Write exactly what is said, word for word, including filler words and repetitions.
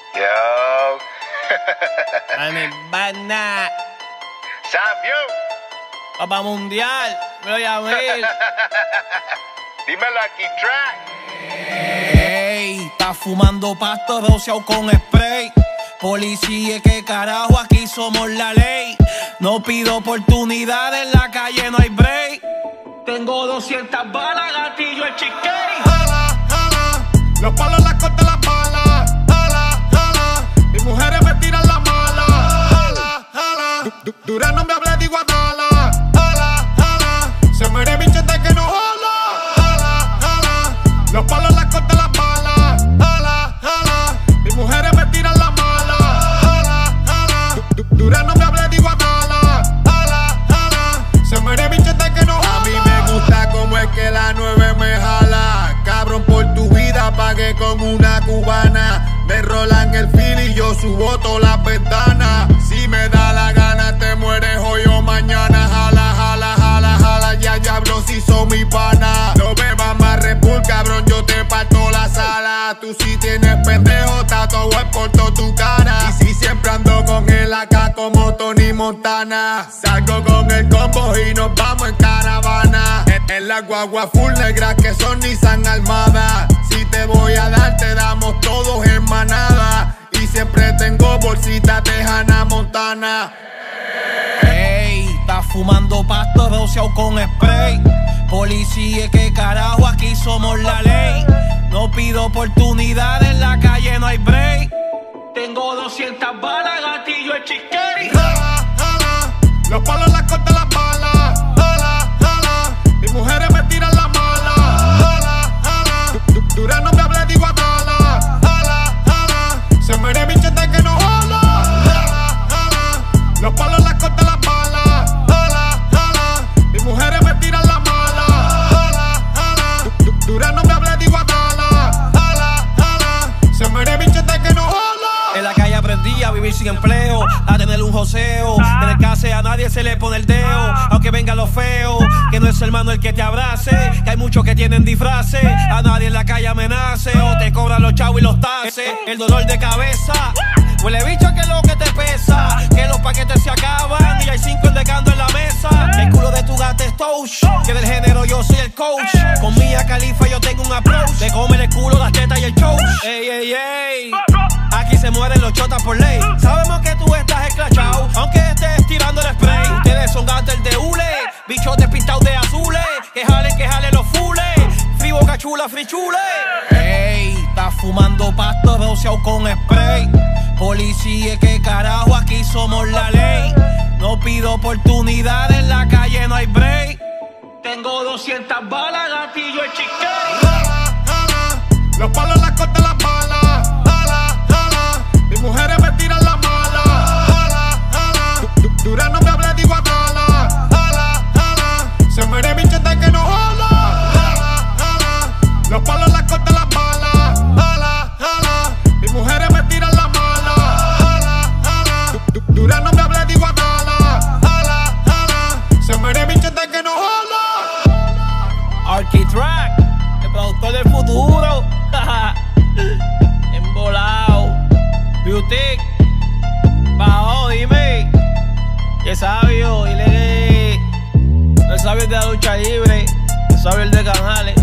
Yo. A mi banda. Sabio. Papá Mundial. Me lo llamé. Dímelo aquí, track. Ey, está fumando pasto rociado con spray. Policía, ¿qué carajo? Aquí somos la ley. No pido oportunidad, en la calle no hay break. Tengo doscientas balas, gatillo el chiquey. Jala, jala, los palos las cortan las balas. Jala, jala, mis mujeres me tiran la mala. Jala, jala, du, du, dura no me hable de Guadala. Jala, jala, se muere mi chete que no jala. Jala, jala, los palos las cortan las balas. Jala, jala, mis mujeres me tiran la mala. Jala, jala, du, du, dura no me hable de Guadala. Jala, jala, se muere mi chete que no jala. A mí me gusta como es que la nueve me jala. Cabrón, por tu vida pagué con una cubana. Me rolan el fil y yo subo todas las ventanas. Si me da la gana te mueres hoy o mañana. Jala, jala, jala, jala, ya diablo si son mi pana. No bebas más Red Bull, cabrón, yo te parto la sala. Tú si tienes pendejo, tatuado es por toda tu cara. Y si siempre ando con él acá como Tony Montana. Salgo con el combo y nos vamos en caravana. En, en la guagua full negra que son Nissan Almada. Si te voy a dar, te damos todos en manada. Y siempre tengo bolsita de Hannah Montana. Ey, está fumando pasto rociado con spray. Policía, ¿qué carajo? Aquí somos la ley. No pido oportunidad, en la calle no hay break. Tengo doscientas balas, gatillo el chiquey. Jala, jala, los palos las cortan las balas. Jala, jala, mis mujeres me tiran la mala. Jala, jala, du, du, dura no me hable de Guadala. Jala, jala, se muere mi chete que no jala. Jala, jala, los palos las cortan las balas. Jala, jala, mis mujeres me tiran la mala. Jala, jala, du, du, dura no me hable de Guadala. Jala, jala, se muere mi chete que no jala. En la calle aprendí a vivir sin empleo, a tener un joseo. En el case a nadie se le pone el dedo, aunque vengan los feos. Que no es hermano el que te abrace, que hay muchos que tienen disfraces. A nadie en la calle amenace, o te cobran los chavos y los taxes. El dolor de cabeza, huele bicho que es lo que te pesa. Que los paquetes se acaban y hay cinco endecando en la mesa. El culo de tu gata es touch, que del género yo soy el coach. Con Mia Khalifa yo tengo un approach de comer el culo, las tetas y el show. Ey, ey, ey, aquí se mueren los chotas por ley. Sabemos que tú estás esclachado, aunque estés tirando el spray. Ustedes son gatos de hule, bichotes pintados de azules. Que jalen, que jalen los fules. Free Boca Chula, free chule. Ey, está fumando pasto rociado con spray. Policía, ¿qué carajo? Aquí somos la ley. No pido oportunidad, en la calle no hay break. Tengo doscientas balas, gatillo el chiquey. Jala, jala, los palos las cortan las balas. Jala, jala, mis mujeres me tiran la mala. Jala, jala, du, du, dura no me hable de Guadala. Jala, jala, se muere mi chete que no jala. Jala, jala, los palos las cortan las balas. Jala, jala, mis mujeres me tiran la mala. Jala, jala, du, du, dura no me hable de Guadala. Jala, jala, se muere mi chete que no jala. Architrack, el productor del futuro. Embolado. Beauty. Bajo, dime. Que sabio, dile que no es sabio de la lucha libre, es sabio el de Canales.